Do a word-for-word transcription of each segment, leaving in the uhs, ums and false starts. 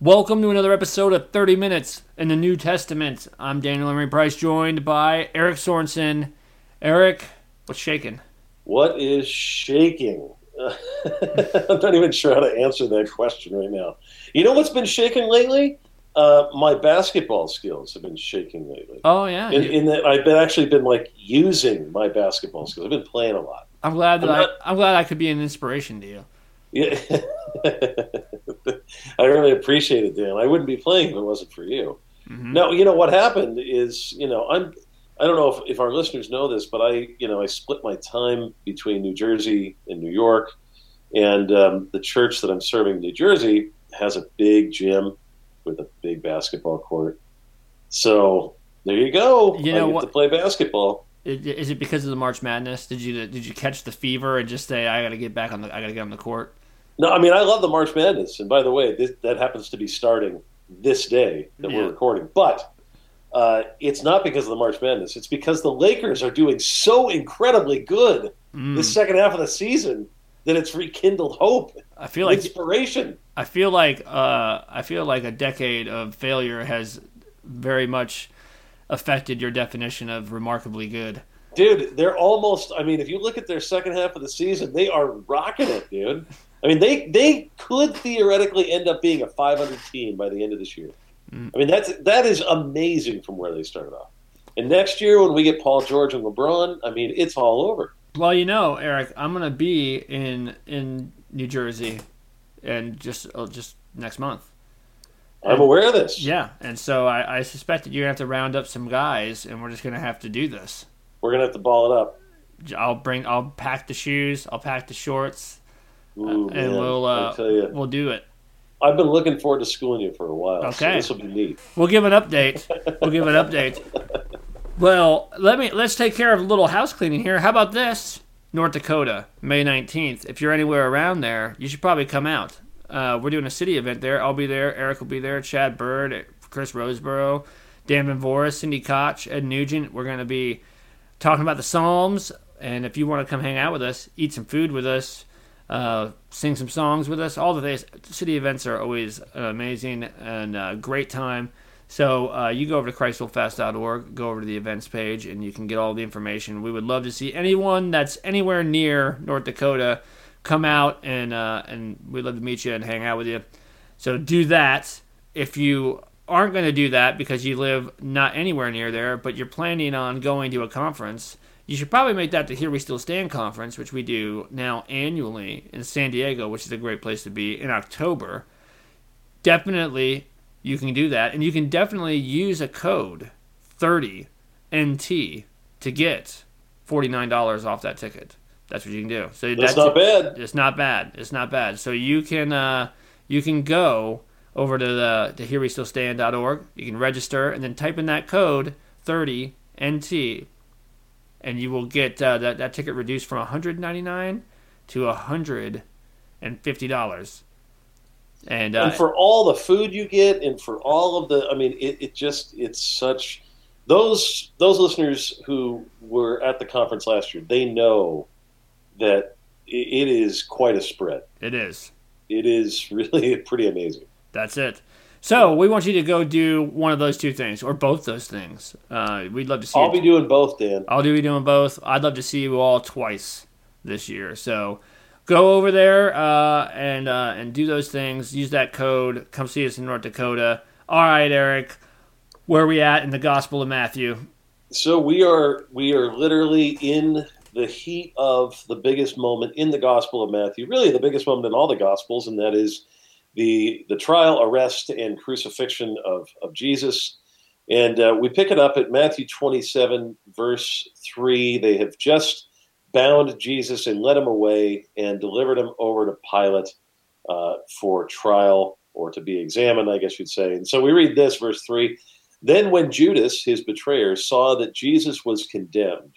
Welcome to another episode of thirty minutes in the New Testament. I'm Daniel Emery Price, joined by Eric Sorensen. Eric, what's shaking? What is shaking? I'm not even sure how to answer that question right now. You know what's been shaking lately? Uh, my basketball skills have been shaking lately. Oh, yeah. In, you- in that I've been actually been like using my basketball skills. I've been playing a lot. I'm glad that I'm I, not- I'm glad I could be an inspiration to you. Yeah. I really appreciate it, Dan. I wouldn't be playing if it wasn't for you. Mhm. No, you know what happened is, you know, I'm I don't know if, if our listeners know this, but I, you know, I split my time between New Jersey and New York, and um, the church that I'm serving in New Jersey has a big gym with a big basketball court. So there you go. You know I get what- to play basketball. I- Is it because of the March Madness? Did you did you catch the fever and just say I got to get back on the I got to get on the court? No, I mean I love the March Madness, and by the way, this, that happens to be starting this day that Yeah. we're recording. But uh, it's not because of the March Madness. It's because the Lakers are doing so incredibly good Mm. this second half of the season that it's rekindled hope, I feel like inspiration. I feel like uh, I feel like a decade of failure has very much affected your definition of remarkably good. Dude, they're almost. I mean, if you look at their second half of the season, they are rocking it, dude. I mean, they they could theoretically end up being a five hundred team by the end of this year. Mm. I mean, that's that is amazing from where they started off. And next year, when we get Paul George and LeBron, I mean, it's all over. Well, you know, Eric, I'm gonna be in in New Jersey, and just uh, just next month. I'm aware of this. Yeah, and so I, I suspect that you're gonna have to round up some guys, and we're just gonna have to do this. We're gonna have to ball it up. I'll bring, I'll pack the shoes, I'll pack the shorts, Ooh, and man, we'll I uh, tell you, we'll do it. I've been looking forward to schooling you for a while. So Okay. this will be neat. We'll give an update. We'll give an update. Well, let me let's take care of a little house cleaning here. How about this? North Dakota, May nineteenth. If you're anywhere around there, you should probably come out. Uh, we're doing a city event there. I'll be there. Eric will be there. Chad Bird, Chris Roseborough, Dan Van Voris, Cindy Koch, Ed Nugent. We're going to be talking about the Psalms. And if you want to come hang out with us, eat some food with us, uh, sing some songs with us, all the things. City events are always amazing and a great time. So uh, you go over to christ will fast dot org, go over to the events page, and you can get all the information. We would love to see anyone that's anywhere near North Dakota come out, and uh, and we'd love to meet you and hang out with you. So do that. If you aren't going to do that because you live not anywhere near there, but you're planning on going to a conference, you should probably make that the Here We Still Stand conference, which we do now annually in San Diego, which is a great place to be, in October. Definitely you can do that, and you can definitely use a code thirty N T to get forty-nine dollars off that ticket. That's what you can do. So That's not bad. It's not bad. It's not bad. So you can uh, you can go over to the to here we still stand dot org. You can register and then type in that code thirty N T, and you will get uh, that that ticket reduced from one hundred ninety-nine dollars to one hundred fifty dollars. And, uh, and for all the food you get, and for all of the, I mean, it, it just, it's such, those those listeners who were at the conference last year, they know that it, it is quite a spread. it is. It is really pretty amazing. That's it. So we want you to go do one of those two things, or both those things. Uh, we'd love to see I'll you. be doing both, Dan. I'll be doing both. I'd love to see you all twice this year. So go over there uh, and uh, and do those things. Use that code. Come see us in North Dakota. All right, Eric. Where are we at in the Gospel of Matthew? So we are we are literally in the heat of the biggest moment in the Gospel of Matthew, really the biggest moment in all the Gospels, and that is the the trial, arrest, and crucifixion of, of Jesus. And uh, we pick it up at Matthew twenty-seven, verse three. They have just bound Jesus and led him away and delivered him over to Pilate uh, for trial, or to be examined, I guess you'd say. And so we read this, verse three. Then when Judas, his betrayer, saw that Jesus was condemned,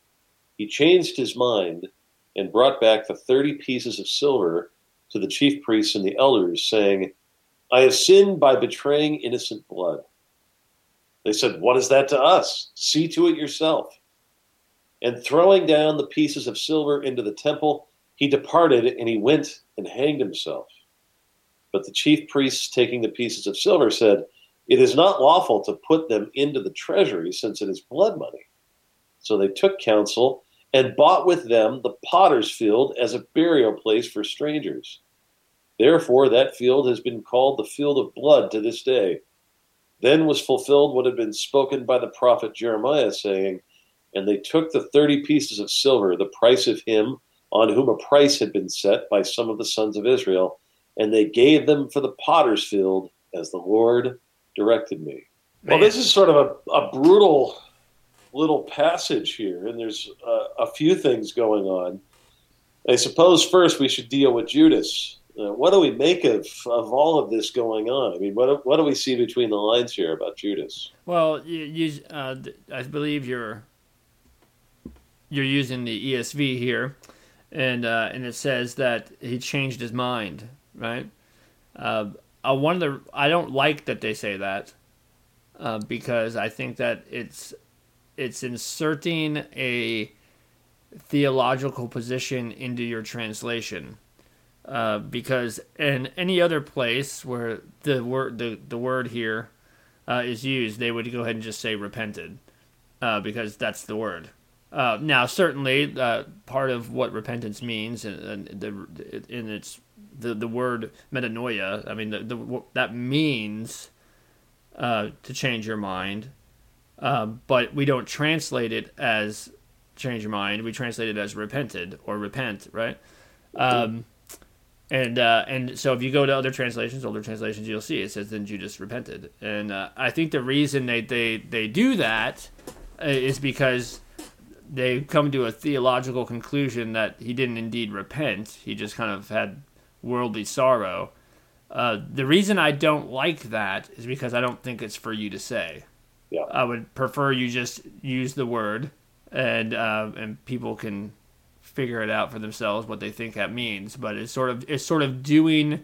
he changed his mind and brought back the thirty pieces of silver to the chief priests and the elders, saying, I have sinned by betraying innocent blood. They said, what is that to us? See to it yourself. And throwing down the pieces of silver into the temple, he departed and he went and hanged himself. But the chief priests, taking the pieces of silver, said, "It is not lawful to put them into the treasury, since it is blood money." So they took counsel and bought with them the potter's field as a burial place for strangers. Therefore that field has been called the field of blood to this day. Then was fulfilled what had been spoken by the prophet Jeremiah, saying, "And they took the thirty pieces of silver, the price of him on whom a price had been set by some of the sons of Israel, and they gave them for the potter's field as the Lord directed me." Man. Well, this is sort of a, a brutal little passage here, and there's uh, a few things going on. I suppose first we should deal with Judas. Uh, what do we make of, of all of this going on? I mean, what what do we see between the lines here about Judas? Well, you, you, uh, I believe you're you're using the E S V here, and uh, and it says that he changed his mind, right? Uh, uh, one of the I don't like that they say that uh, because I think that it's it's inserting a theological position into your translation. Uh, because in any other place where the word the, the word here uh, is used, they would go ahead and just say repented, uh, because that's the word. Uh, now, certainly, uh, part of what repentance means, and, and the in its the the word metanoia. I mean, the, the that means uh, to change your mind, uh, but we don't translate it as change your mind. We translate it as repented or repent, right? Um, And uh, and so if you go to other translations, older translations, you'll see it says then Judas repented. And uh, I think the reason they, they, they do that is because they come to a theological conclusion that he didn't indeed repent. He just kind of had worldly sorrow. Uh, the reason I don't like that is because I don't think it's for you to say. Yeah. I would prefer you just use the word, and uh, and people can figure it out for themselves what they think that means. But it's sort of it's sort of doing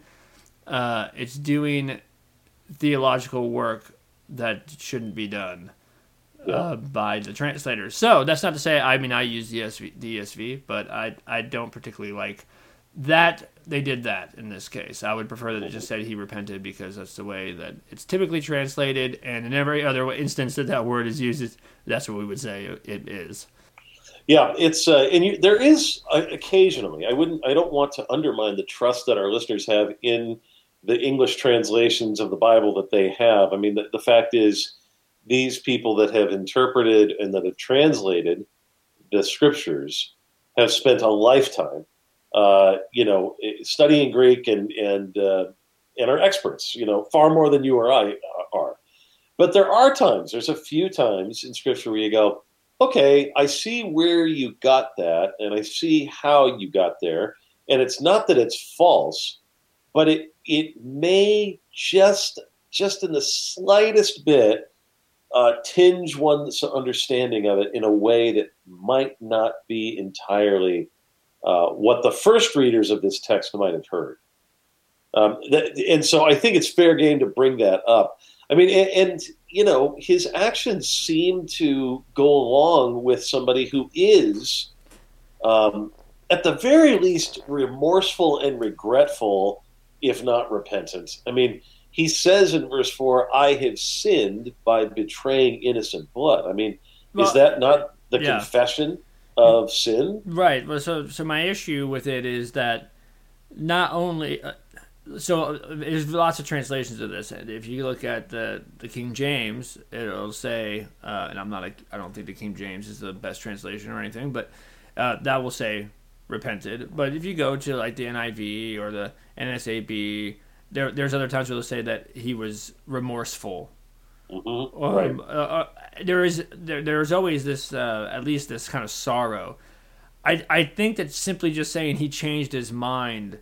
uh, it's doing theological work that shouldn't be done yeah. uh, by the translators. So that's not to say I mean I use the E S V, the E S V, but I I don't particularly like that they did that in this case. I would prefer that it just said he repented, because that's the way that it's typically translated, and in every other instance that that word is used, that's what we would say it is. Yeah, it's uh, and you, there is uh, occasionally. I wouldn't. I don't want to undermine the trust that our listeners have in the English translations of the Bible that they have. I mean, the, the fact is, these people that have interpreted and that have translated the scriptures have spent a lifetime, uh, you know, studying Greek and and uh, and are experts. You know, far more than you or I are. But there are times. There's a few times in Scripture where you go, okay, I see where you got that, and I see how you got there, and it's not that it's false, but it it may just just in the slightest bit uh, tinge one's understanding of it in a way that might not be entirely uh, what the first readers of this text might have heard. Um, that, and so I think it's fair game to bring that up. I mean, and, and you know, his actions seem to go along with somebody who is, um, at the very least, remorseful and regretful, if not repentant. I mean, he says in verse four, "I have sinned by betraying innocent blood." I mean, well, is that not the yeah. confession of sin? Right. Well, so so my issue with it is that not only. Uh, So there's lots of translations of this. If you look at the, the King James, it'll say, uh, and I'm not, a, I don't think the King James is the best translation or anything, but uh, that will say repented. But if you go to like the N I V or the N S A B, there there's other times where they'll say that he was remorseful. Mm-hmm. Um, right. uh, there is there there's always this uh, at least this kind of sorrow. I I think that simply just saying he changed his mind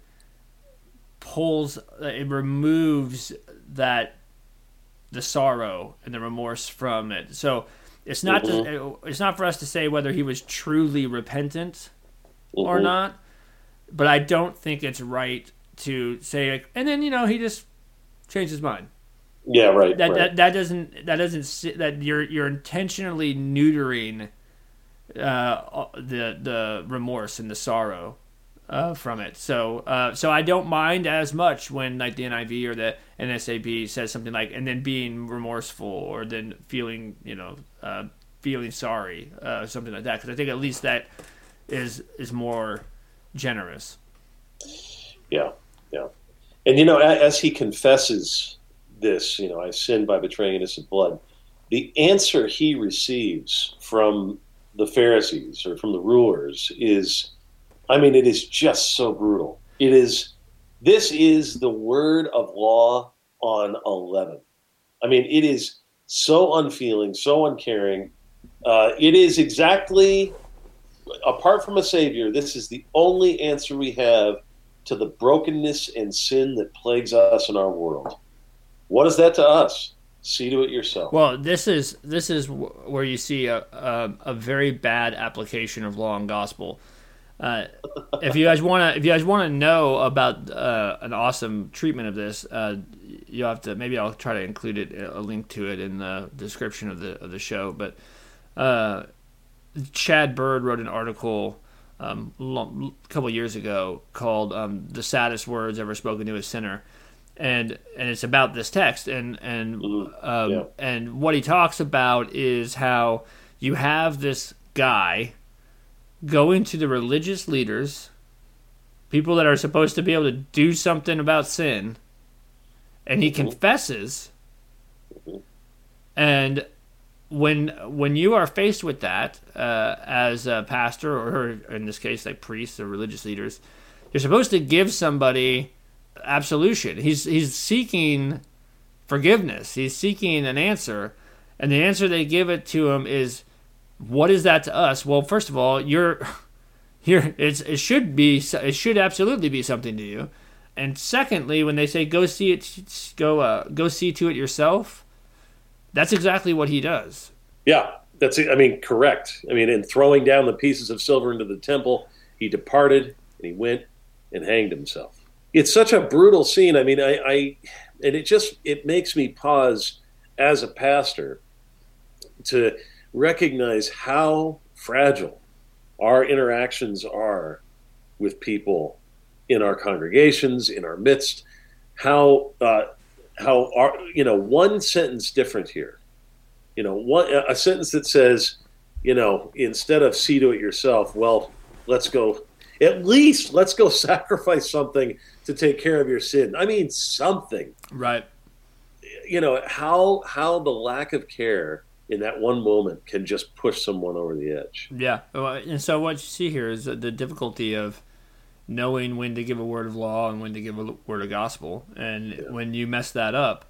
pulls it removes that the sorrow and the remorse from it. So it's not mm-hmm. to, it's not for us to say whether he was truly repentant mm-hmm. or not, but I don't think it's right to say like, and then you know he just changed his mind. Yeah, right. That right. that that doesn't that doesn't that you're you're intentionally neutering uh, the the remorse and the sorrow uh, from it. So uh, so I don't mind as much when like the N I V or the N S A B says something like, and then being remorseful or then feeling, you know, uh, feeling sorry, uh, something like that. Because I think at least that is is more generous. Yeah, yeah. And, you know, as he confesses this, you know, I sinned by betraying innocent blood, the answer he receives from the Pharisees or from the rulers is, I mean, it is just so brutal. It is, this is the word of law on eleven. I mean, it is so unfeeling, so uncaring. Uh, it is exactly, apart from a Savior, this is the only answer we have to the brokenness and sin that plagues us in our world. What is that to us? See to it yourself. Well, this is this is where you see a a, a very bad application of law and gospel. Uh, if you guys want to, if you guys want to know about uh, an awesome treatment of this, uh, you have to. Maybe I'll try to include it, a link to it in the description of the of the show. But uh, Chad Bird wrote an article um, a couple years ago called um, "The Saddest Words Ever Spoken to a Sinner." And and it's about this text, and and Mm, um, yeah. and what he talks about is how you have this guy going to the religious leaders, people that are supposed to be able to do something about sin, and he Mhm. confesses. Mhm. And when when you are faced with that uh, as a pastor, or in this case, like priests or religious leaders, you're supposed to give somebody absolution. He's he's seeking forgiveness. He's seeking an answer, and the answer they give it to him is, "What is that to us?" Well, first of all, you're here. It's it should be it should absolutely be something to you. And secondly, when they say go see it, go uh, go see to it yourself, that's exactly what he does. Yeah, that's it. I mean, correct. I mean, in throwing down the pieces of silver into the temple, he departed and he went and hanged himself. It's such a brutal scene. I mean, I, I and it just it makes me pause as a pastor to recognize how fragile our interactions are with people in our congregations, in our midst. How uh, how our you know one sentence different here. You know, one a sentence that says, you know, instead of see to it yourself, well, let's go. At least let's go sacrifice something to take care of your sin. I mean, something. Right. You know, how how the lack of care in that one moment can just push someone over the edge. Yeah. Well, and so what you see here is the difficulty of knowing when to give a word of law and when to give a word of gospel. And Yeah. when you mess that up,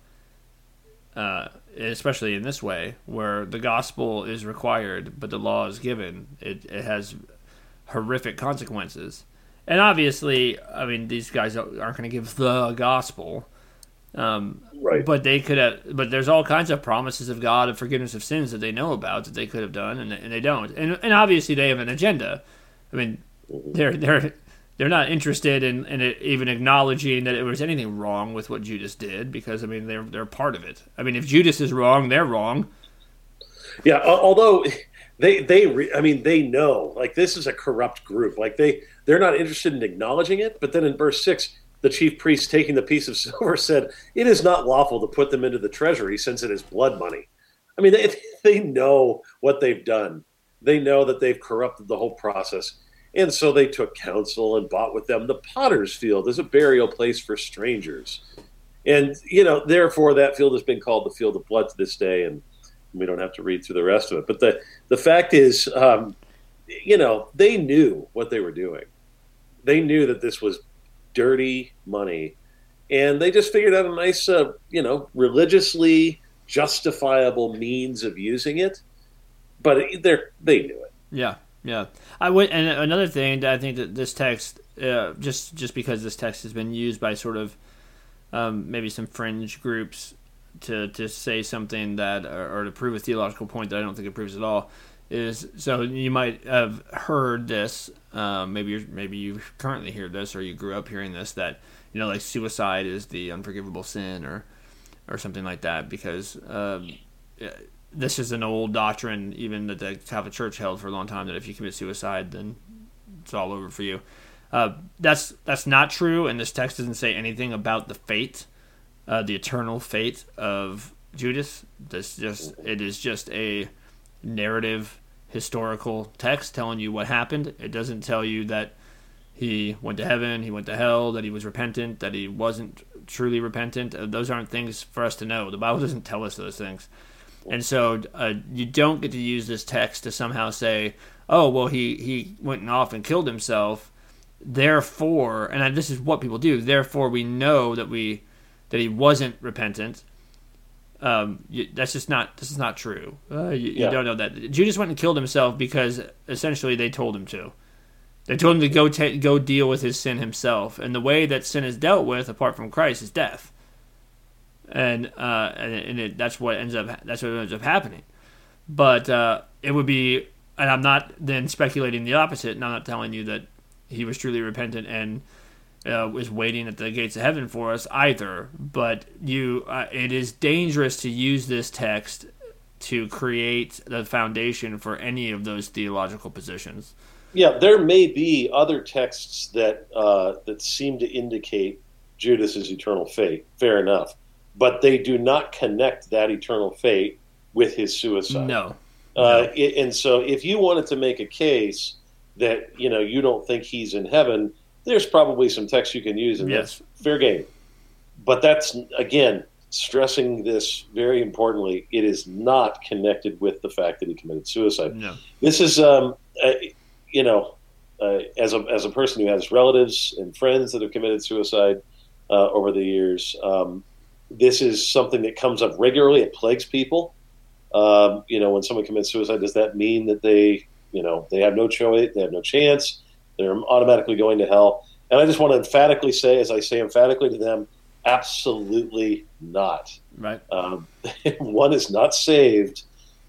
uh, especially in this way, where the gospel is required but the law is given, it, it has horrific consequences. And obviously, I mean, these guys aren't going to give the gospel, um, Right. but they could have. But there's all kinds of promises of God of forgiveness of sins that they know about that they could have done, and, and they don't. And, and obviously, they have an agenda. I mean, they're they're they're not interested in, in it, even acknowledging that there was anything wrong with what Judas did, because I mean, they're they're part of it. I mean, if Judas is wrong, they're wrong. Yeah. Although. They, they, re, I mean, they know, like, this is a corrupt group. Like, they, they're not interested in acknowledging it. But then in verse six, the chief priest, taking the piece of silver, said, "It is not lawful to put them into the treasury, since it is blood money." I mean, they, they know what they've done. They know that they've corrupted the whole process. And so they took counsel and bought with them the potter's field as a burial place for strangers. And, you know, therefore that field has been called the field of blood to this day. And we don't have to read through the rest of it. But the, the fact is, um, you know, they knew what they were doing. They knew that this was dirty money. And they just figured out a nice, uh, you know, religiously justifiable means of using it. But they they knew it. Yeah, yeah. I would, and another thing that I think that this text, uh, just just because this text has been used by sort of um, maybe some fringe groups to to say something that, or, or to prove a theological point that I don't think it proves at all, is so you might have heard this. Um, maybe you're, maybe you currently hear this, or you grew up hearing this, that you know, like suicide is the unforgivable sin, or or something like that, because um, this is an old doctrine, even that the Catholic Church held for a long time, that if you commit suicide, then it's all over for you. Uh, that's that's not true, and this text doesn't say anything about the fate, uh, the eternal fate of Judas. This just it is just a narrative, historical text telling you what happened. It doesn't tell you that he went to heaven, he went to hell, that he was repentant, that he wasn't truly repentant. Uh, those aren't things for us to know. The Bible doesn't tell us those things. And so uh, you don't get to use this text to somehow say, oh, well, he, he went off and killed himself, therefore, and this is what people do, therefore we know that we that he wasn't repentant. Um, you, that's just not this is not true. Uh, you, yeah. you don't know that. Judas went and killed himself because essentially they told him to. They told him to go ta- go deal with his sin himself, and the way that sin is dealt with apart from Christ is death. And uh, and, and it, that's what ends up that's what ends up happening. But uh, it would be, and I'm not then speculating the opposite. And I'm not telling you that he was truly repentant and uh, was waiting at the gates of heaven for us either. But you, uh, it is dangerous to use this text to create the foundation for any of those theological positions. Yeah, there may be other texts that uh, that seem to indicate Judas's eternal fate. Fair enough. But they do not connect that eternal fate with his suicide. No. Uh, no. It, and so if you wanted to make a case that, you know, you don't think he's in heaven, there's probably some text you can use, and yes. that's fair game. But that's, again, stressing this very importantly, it is not connected with the fact that he committed suicide. No. This is, um, uh, you know, uh, as, a, as a person who has relatives and friends that have committed suicide uh, over the years, um, this is something that comes up regularly. It plagues people. Um, you know, when someone commits suicide, does that mean that they, you know, they have no choice, they have no chance, they're automatically going to hell? And I just want to emphatically say, as I say emphatically to them, absolutely not. Right. Um, one is not saved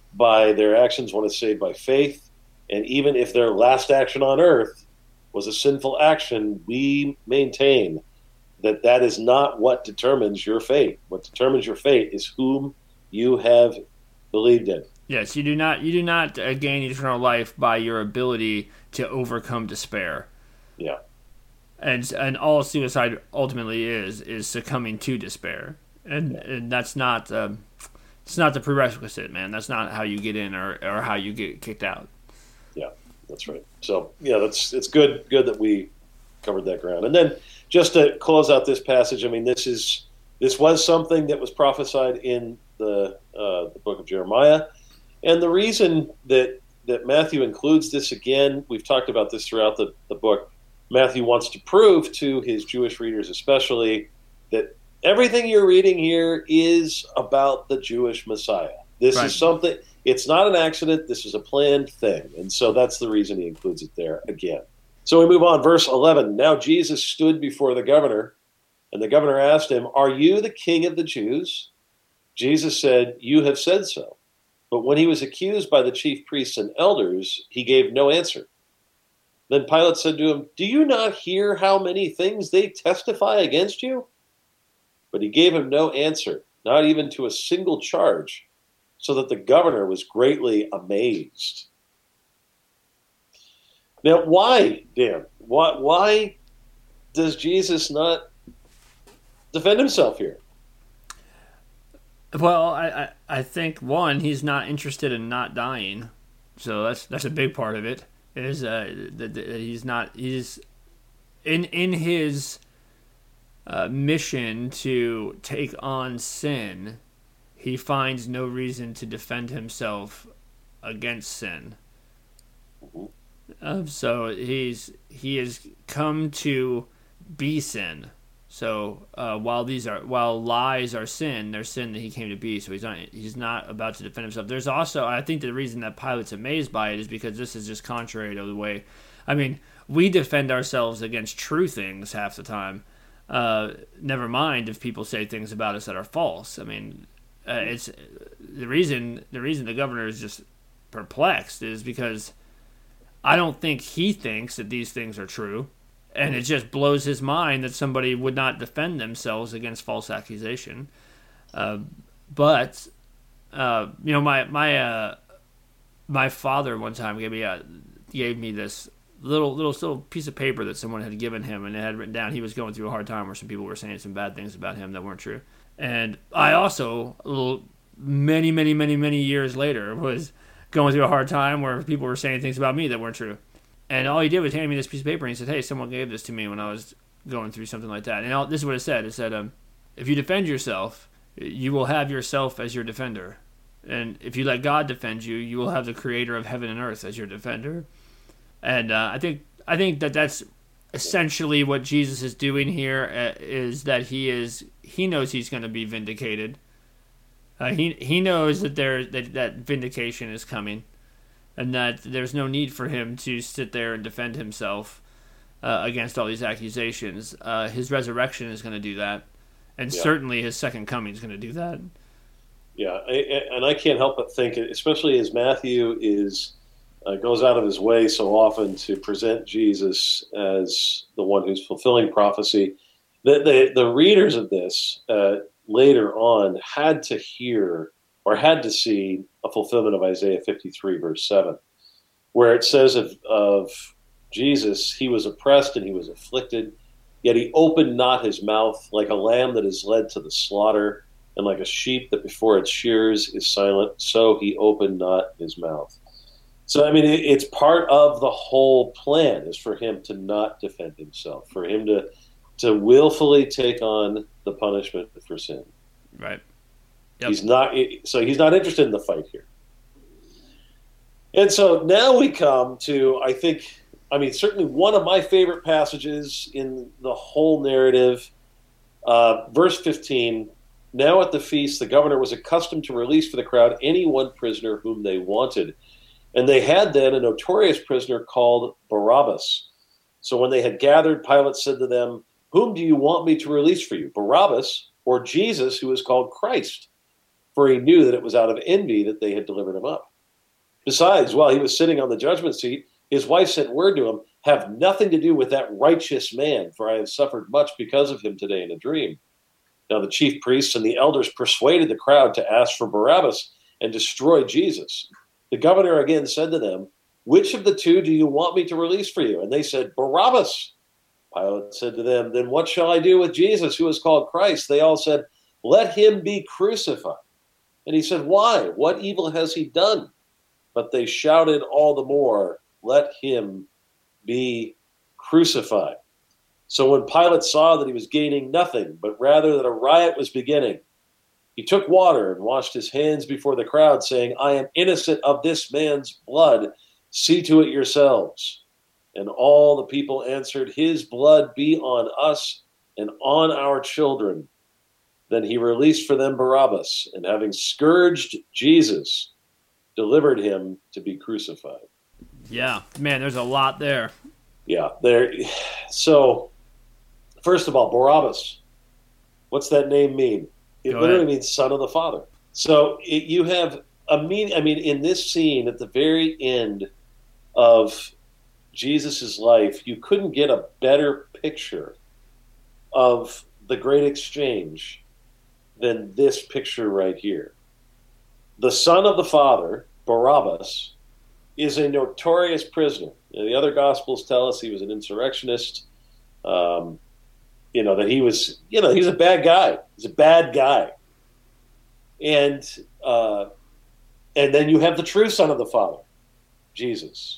by their actions. One is saved by faith. And even if their last action on earth was a sinful action, we maintain that that is not what determines your fate. What determines your fate is whom you have believed in. Yes, you do not you do not uh, gain eternal life by your ability to overcome despair. Yeah. And and all suicide ultimately is is succumbing to despair. And, yeah. and that's not um, it's not the prerequisite, man. That's not how you get in or, or how you get kicked out. Yeah, that's right. So, yeah, that's it's good good that we covered that ground. And then just to close out this passage, I mean, this is this was something that was prophesied in the uh, the book of Jeremiah, and the reason that that Matthew includes this again, we've talked about this throughout the, the book. Matthew wants to prove to his Jewish readers, especially, that everything you're reading here is about the Jewish Messiah. This right. is something. It's not an accident. This is a planned thing, and so that's the reason he includes it there again. So we move on, verse eleven. Now Jesus stood before the governor, and the governor asked him, "Are you the king of the Jews?" Jesus said, "You have said so." But when he was accused by the chief priests and elders, he gave no answer. Then Pilate said to him, "Do you not hear how many things they testify against you?" But he gave him no answer, not even to a single charge, so that the governor was greatly amazed. Now, why, Dan? Why, why does Jesus not defend himself here? Well, I, I, I think, one, he's not interested in not dying. So that's that's a big part of it. Is uh, that, that he's not he's in in his uh, mission to take on sin. He finds no reason to defend himself against sin. Mm-hmm. Uh, so he's he has come to be sin. So uh, while these are while lies are sin, they're sin that he came to be. So he's not he's not about to defend himself. There's also, I think, the reason that Pilate's amazed by it is because this is just contrary to the way. I mean, we defend ourselves against true things half the time. Uh, never mind if people say things about us that are false. I mean, uh, it's the reason the reason the governor is just perplexed is because I don't think he thinks that these things are true. And it just blows his mind that somebody would not defend themselves against false accusation. Uh, but, uh, you know, my my uh, my father one time gave me a, gave me this little little little piece of paper that someone had given him, and it had written down he was going through a hard time, where some people were saying some bad things about him that weren't true. And I also, a little, many many many many years later, was going through a hard time where people were saying things about me that weren't true. And all he did was hand me this piece of paper, and he said, "Hey, someone gave this to me when I was going through something like that." And all, this is what it said. It said, um, "If you defend yourself, you will have yourself as your defender. And if you let God defend you, you will have the creator of heaven and earth as your defender." And uh, I think I think that that's essentially what Jesus is doing here, uh, is that he is he knows he's going to be vindicated. Uh, he he knows that there that, that vindication is coming, and that there's no need for him to sit there and defend himself uh, against all these accusations. Uh, his resurrection is going to do that, and yeah. certainly his second coming is going to do that. Yeah, I, and I can't help but think, especially as Matthew is uh, goes out of his way so often to present Jesus as the one who's fulfilling prophecy, that the, the readers of this uh, later on had to hear or had to see a fulfillment of Isaiah fifty-three, verse seven, where it says of, of Jesus, he was oppressed and he was afflicted, yet he opened not his mouth, like a lamb that is led to the slaughter, and like a sheep that before its shears is silent, so he opened not his mouth. So, I mean, it, it's part of the whole plan is for him to not defend himself, for him to to willfully take on the punishment for sin. Right. Yep. He's not. So he's not interested in the fight here. And so now we come to, I think, I mean, certainly one of my favorite passages in the whole narrative, uh, verse fifteen. Now at the feast, the governor was accustomed to release for the crowd any one prisoner whom they wanted. And they had then a notorious prisoner called Barabbas. So when they had gathered, Pilate said to them, "Whom do you want me to release for you, Barabbas or Jesus, who is called Christ?" For he knew that it was out of envy that they had delivered him up. Besides, while he was sitting on the judgment seat, his wife sent word to him, "Have nothing to do with that righteous man, for I have suffered much because of him today in a dream." Now the chief priests and the elders persuaded the crowd to ask for Barabbas and destroy Jesus. The governor again said to them, "Which of the two do you want me to release for you?" And they said, "Barabbas." Pilate said to them, "Then what shall I do with Jesus, who is called Christ?" They all said, "Let him be crucified." And he said, "Why? What evil has he done?" But they shouted all the more, "Let him be crucified." So when Pilate saw that he was gaining nothing, but rather that a riot was beginning, he took water and washed his hands before the crowd, saying, "I am innocent of this man's blood. See to it yourselves." And all the people answered, "His blood be on us and on our children." Then he released for them Barabbas, and having scourged Jesus, delivered him to be crucified. Yeah, man, there's a lot there. Yeah, there. So, first of all, Barabbas. What's that name mean? It Go literally ahead. means son of the Father. So it, you have a mean. I mean, in this scene at the very end of Jesus's life, you couldn't get a better picture of the great exchange than this picture right here. The son of the Father, Barabbas, is a notorious prisoner. You know, the other Gospels tell us he was an insurrectionist. Um, you know, that he was, you know, he's a bad guy. He's a bad guy. And uh, and then you have the true son of the Father, Jesus.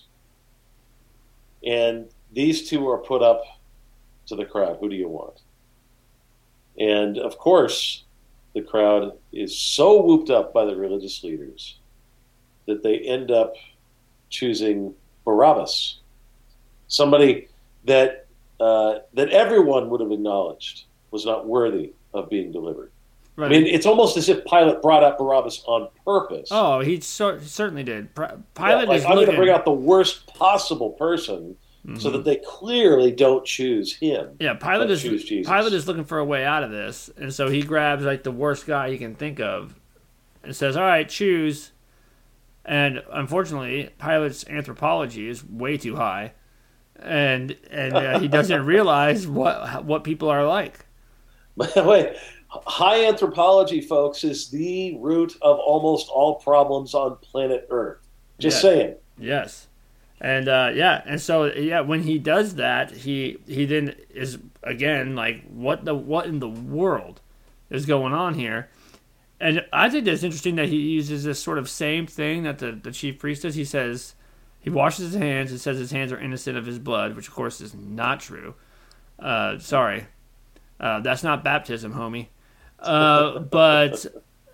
And these two are put up to the crowd. Who do you want? And of course, the crowd is so whooped up by the religious leaders that they end up choosing Barabbas, somebody that uh, that everyone would have acknowledged was not worthy of being delivered. Right. I mean, it's almost as if Pilate brought out Barabbas on purpose. Oh, he so, certainly did. Pilate yeah, like, is I'm looking... going to bring out the worst possible person, mm-hmm. so that they clearly don't choose him. Yeah, Pilate is Pilate is looking for a way out of this, and so he grabs like the worst guy he can think of, and says, "All right, choose." And unfortunately, Pilate's anthropology is way too high, and and uh, he doesn't realize what what people are like. By the way, high anthropology, folks, is the root of almost all problems on planet Earth. Just yes. saying. Yes. And uh, yeah, and so yeah, when he does that, he he then is again like, what the what in the world is going on here? And I think that's interesting that he uses this sort of same thing that the, the chief priest does. He says he washes his hands and says his hands are innocent of his blood, which of course is not true. Uh, sorry, uh, that's not baptism, homie. Uh, but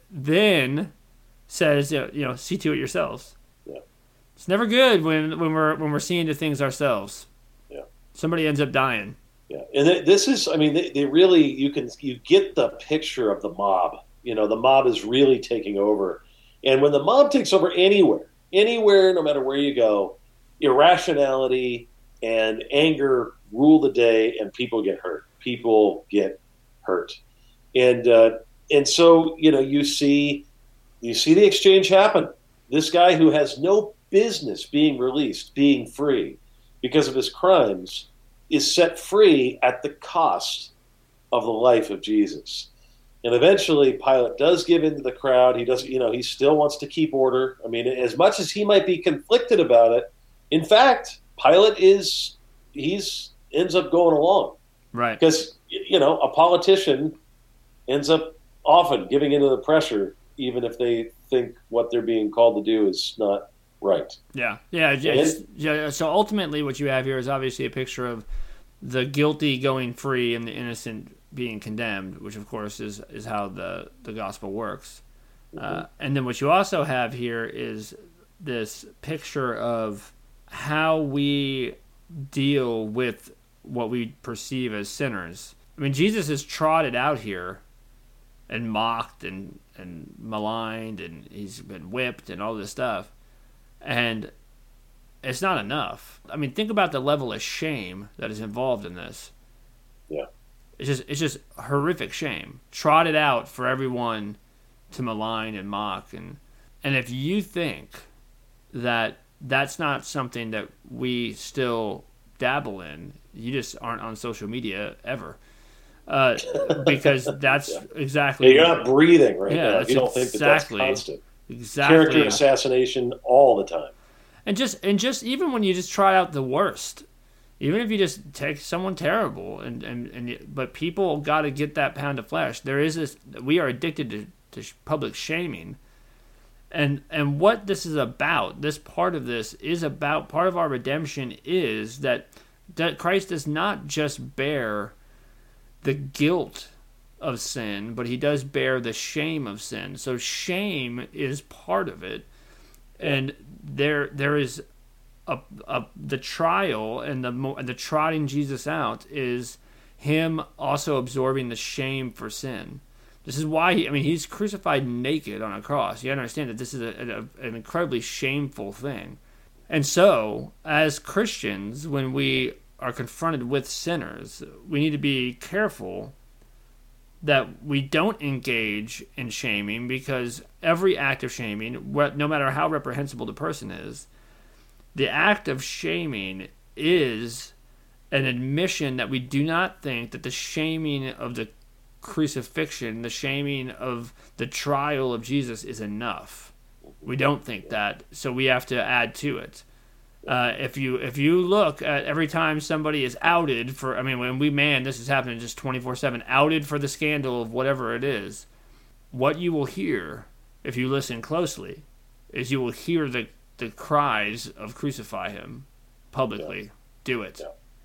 then says, you know, see to it yourselves. Yeah. It's never good when, when we're when we're seeing to things ourselves. Yeah. Somebody ends up dying. Yeah, and th- this is, I mean, they, they really, you can, you get the picture of the mob. You know, the mob is really taking over. And when the mob takes over anywhere, anywhere, no matter where you go, irrationality and anger rule the day, and people get hurt. People get hurt. And, uh, and so, you know, you see, you see the exchange happen. This guy who has no business being released, being free because of his crimes, is set free at the cost of the life of Jesus. And eventually Pilate does give in to the crowd. He does, you know, he still wants to keep order. I mean, as much as he might be conflicted about it, in fact, Pilate is, he's ends up going along. Right. Because, you know, a politician ends up often giving into the pressure, even if they think what they're being called to do is not right. Yeah. Yeah. Yeah. yeah. So ultimately what you have here is obviously a picture of the guilty going free and the innocent being condemned, which of course is, is how the, the gospel works. Mm-hmm. Uh, and then what you also have here is this picture of how we deal with what we perceive as sinners. I mean, Jesus is trotted out here and mocked and, and maligned, and he's been whipped and all this stuff. And it's not enough. I mean, think about the level of shame that is involved in this. Yeah. It's just it's just horrific shame. Trotted out for everyone to malign and mock. And and if you think that that's not something that we still dabble in, you just aren't on social media ever. Uh, because that's yeah. exactly... Yeah, you're not breathing right yeah, now. You don't exactly, think that that's constant. Exactly. Character assassination all the time. And just and just even when you just try out the worst, even if you just take someone terrible, and, and, and but people got to get that pound of flesh. There is this, we are addicted to, to public shaming. And and what this is about, this part of this is about, part of our redemption is that, that Christ does not just bear the guilt of sin, but he does bear the shame of sin. So shame is part of it. And there there is a, a the trial and the the trotting Jesus out is him also absorbing the shame for sin. This is why he, I mean, he's crucified naked on a cross. You understand that this is a, a, an incredibly shameful thing. And so, as Christians, when we are confronted with sinners, we need to be careful that we don't engage in shaming, because every act of shaming, no matter how reprehensible the person is, the act of shaming is an admission that we do not think that the shaming of the crucifixion, the shaming of the trial of Jesus is enough. We don't think that, so we have to add to it. Uh, if you if you look at every time somebody is outed for, I mean, when we, man, this is happening just twenty-four seven, outed for the scandal of whatever it is, what you will hear, if you listen closely, is you will hear the, the cries of crucify him publicly. Yeah. Do it. Yeah.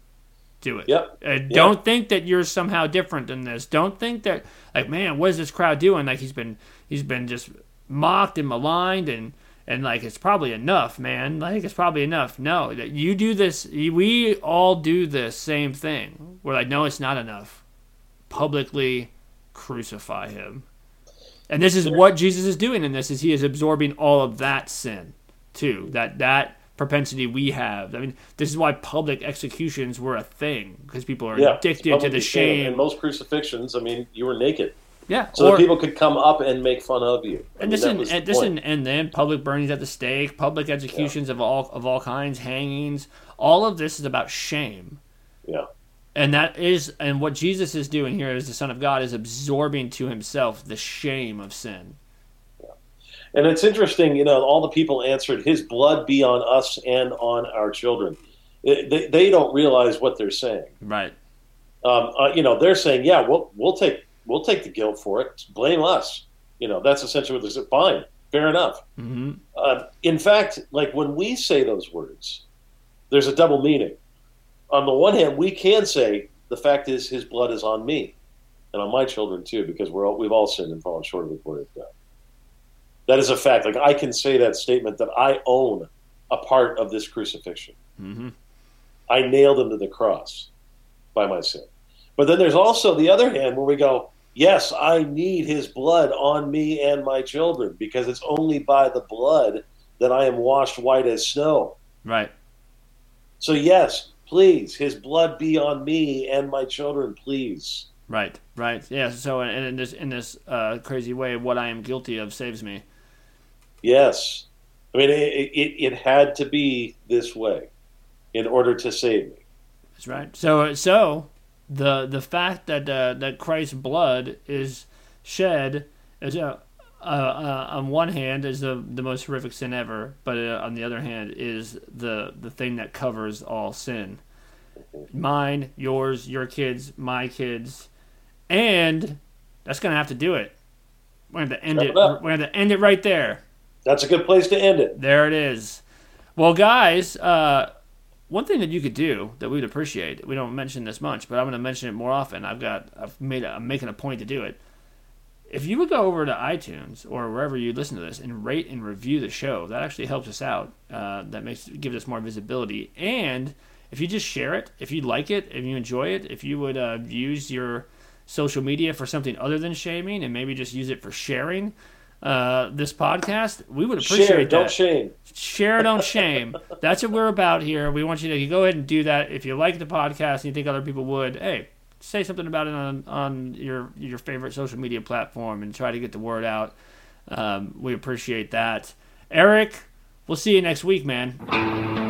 Do it. Yep. Uh, don't yep. think that you're somehow different than this. Don't think that, like, man, what is this crowd doing? Like, he's been he's been just mocked and maligned, and And, like, it's probably enough, man. Like, it's probably enough. No, you do this. We all do this same thing. We're like, no, it's not enough. Publicly crucify him. And this is what Jesus is doing in this, is he is absorbing all of that sin, too. That that propensity we have. I mean, this is why public executions were a thing, because people are yeah, addicted to the shame. And most crucifixions, I mean, you were naked. Yeah, so or, that people could come up and make fun of you. I and mean, this, and, the and this, and, and then public burnings at the stake, public executions yeah. of all of all kinds, hangings. All of this is about shame. Yeah, and that is, and what Jesus is doing here as the Son of God is absorbing to himself the shame of sin. Yeah, And it's interesting, you know, all the people answered, "His blood be on us and on our children." They, they don't realize what they're saying. Right. Um, uh, you know, they're saying, "Yeah, we'll we'll take we'll take the guilt for it. Blame us." You know, that's essentially what they said. Fine, fair enough. Mm-hmm. Uh, in fact, like when we say those words, there's a double meaning. On the one hand, we can say the fact is His blood is on me and on my children too, because we're all, we've all sinned and fallen short of the glory of God. That is a fact. Like I can say that statement that I own a part of this crucifixion. Mm-hmm. I nailed Him to the cross by my sin. But then there's also the other hand where we go, yes, I need His blood on me and my children, because it's only by the blood that I am washed white as snow. Right. So yes, please, His blood be on me and my children, please. Right, right. Yeah, so in, in this in this uh, crazy way, what I am guilty of saves me. Yes. I mean, it, it, it had to be this way in order to save me. That's right. So so the the fact that uh, that Christ's blood is shed is uh, uh, uh, on one hand is the the most horrific sin ever, but uh, on the other hand is the the thing that covers all sin. Mine, yours, your kids, my kids, and that's gonna have to do it. We're gonna end Wrap it. it up. We're gonna end it right there. That's a good place to end it. There it is. Well, guys, uh, one thing that you could do that we'd appreciate, we don't mention this much, but I'm going to mention it more often. I've got, I've made, a, I'm making a point to do it. If you would go over to iTunes or wherever you listen to this and rate and review the show, that actually helps us out. Uh, that makes gives us more visibility. And if you just share it, if you like it, if you enjoy it, if you would uh, use your social media for something other than shaming and maybe just use it for sharing uh, this podcast, we would appreciate Share, that. don't shame. Share, don't shame. That's what we're about here. We want you to go ahead and do that. If you like the podcast and you think other people would, hey, say something about it on, on your your favorite social media platform and try to get the word out. Um, we appreciate that. Eric, we'll see you next week, man.